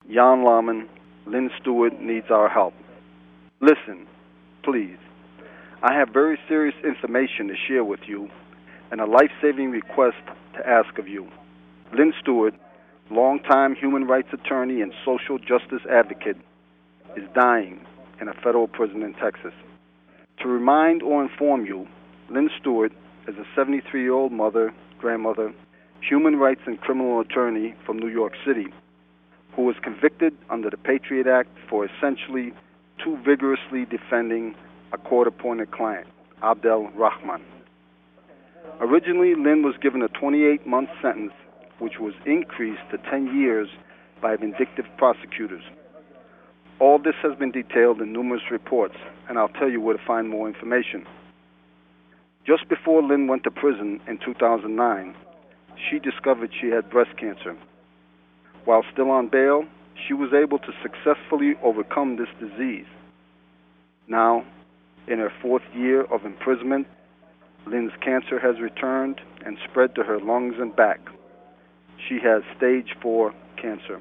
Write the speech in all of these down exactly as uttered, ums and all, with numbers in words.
Jan Lahman, Lynn Stewart needs our help. Listen, please. I have very serious information to share with you and a life-saving request to ask of you. Lynn Stewart, longtime human rights attorney and social justice advocate, is dying in a federal prison in Texas. To remind or inform you, Lynn Stewart is a seventy-three-year-old mother, grandmother, human rights and criminal attorney from New York City, who was convicted under the Patriot Act for essentially too vigorously defending a court-appointed client, Abdel Rahman. Originally, Lynn was given a twenty-eight month sentence, which was increased to ten years by vindictive prosecutors. All this has been detailed in numerous reports, and I'll tell you where to find more information. Just before Lynn went to prison in two thousand nine, she discovered she had breast cancer. While still on bail, she was able to successfully overcome this disease. Now, in her fourth year of imprisonment, Lynn's cancer has returned and spread to her lungs and back. She has stage four cancer.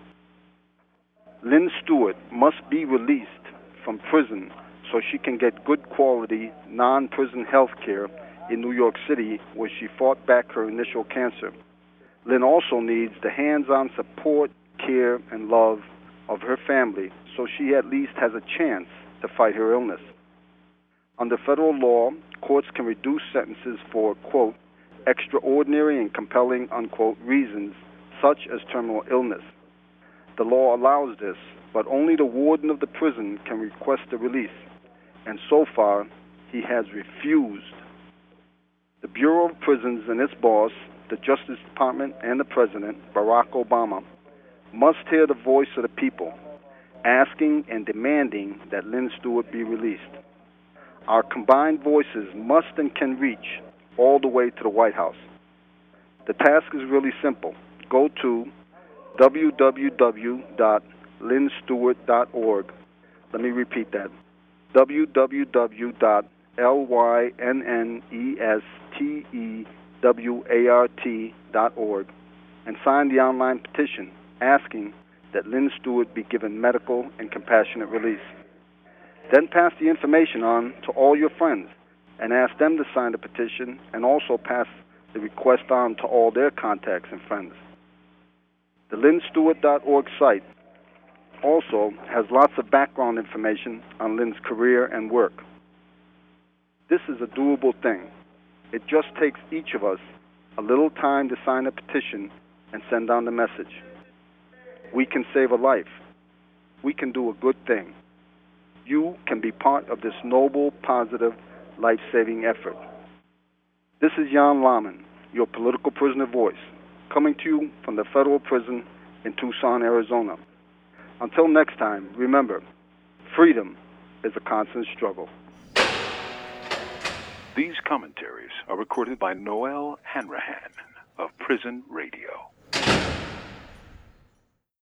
Lynn Stewart must be released from prison so she can get good quality, non-prison health care in New York City, where she fought back her initial cancer. Lynn also needs the hands-on support, care, and love of her family so she at least has a chance to fight her illness. Under federal law, courts can reduce sentences for, quote, extraordinary and compelling, unquote, reasons, such as terminal illness. The law allows this, but only the warden of the prison can request a release, and so far, he has refused. The Bureau of Prisons and its boss, the Justice Department, and the President, Barack Obama, must hear the voice of the people, asking and demanding that Lynn Stewart be released. Our combined voices must and can reach all the way to the White House. The task is really simple. Go to w w w dot lynn stewart dot org. Let me repeat that. w w w dot lynn stewart dot org and sign the online petition asking that Lynn Stewart be given medical and compassionate release. Then pass the information on to all your friends and ask them to sign the petition, and also pass the request on to all their contacts and friends. The lynn stewart dot org site also has lots of background information on Lynn's career and work. This is a doable thing. It just takes each of us a little time to sign a petition and send on the message. We can save a life. We can do a good thing. You can be part of this noble, positive, life-saving effort. This is Jan Lahman, your political prisoner voice, coming to you from the federal prison in Tucson, Arizona. Until next time, remember, freedom is a constant struggle. These commentaries are recorded by Noel Hanrahan of Prison Radio.